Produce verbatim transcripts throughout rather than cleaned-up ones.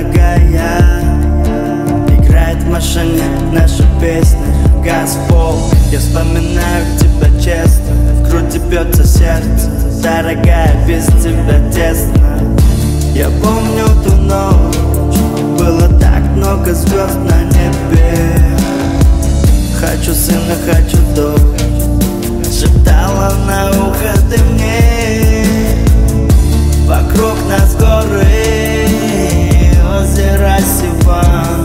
дорогая. Играет в машине наша песня, газ в пол. Я вспоминаю тебя честно, в груди бьется сердце. Дорогая, без тебя тесно. Я помню ту ночь, было так много звезд на небе. Хочу сына, хочу дочь, шептала на ухо ты мне. Вокруг нас горы, озеро Сиван.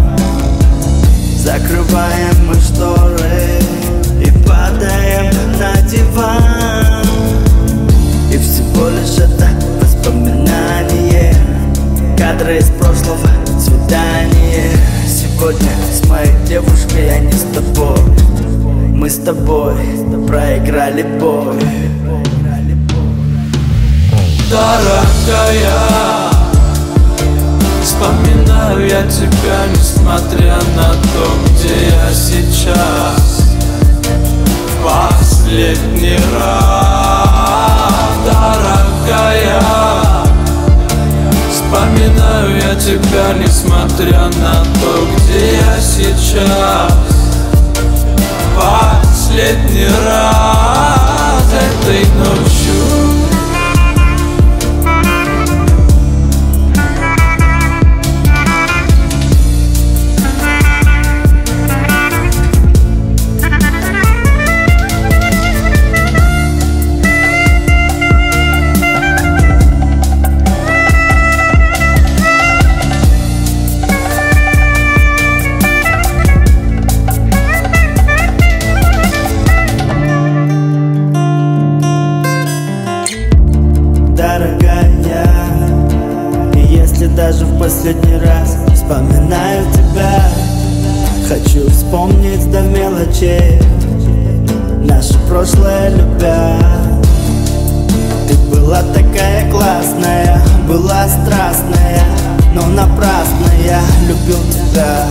Закрываем мы шторы и падаем на диван. И всего лишь это воспоминание, кадры из прошлого свидания. Сегодня с моей девушкой, я не с тобой. Мы с тобой проиграли бой. Дорогая, вспоминаю я тебя, несмотря на то, где я сейчас. Последний раз, дорогая, вспоминаю я тебя, несмотря на то, где я сейчас. Последний раз этой ночью. Дорогая, и если даже в последний раз вспоминаю тебя, хочу вспомнить до мелочей наше прошлое любя. Ты была такая классная, была страстная, но напрасно я любил тебя.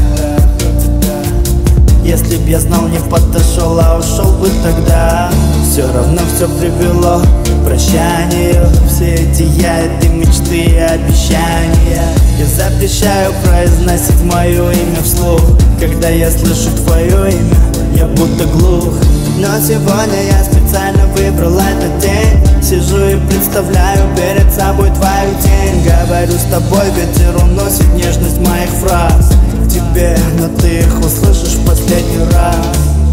Если б я знал, не подошел, а ушел бы тогда, все равно все привело к прощанию. Все эти яды, мечты и обещания. Я запрещаю произносить мое имя вслух. Когда я слышу твое имя, я будто глух. Но сегодня я специально выбрал этот день. Сижу и представляю перед собой твою тень. Говорю с тобой, ветер уносит нежность моих фраз к тебе, но ты их услышишь в последний раз.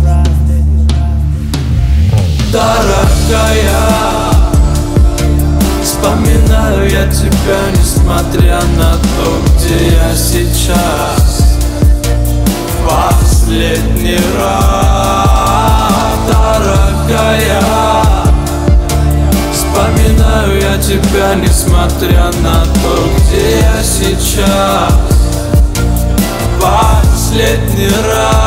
Дорогая, вспоминаю я тебя, несмотря на то, где я сейчас. Последний раз, дорогая, вспоминаю я тебя, несмотря на то, где я сейчас. Последний раз.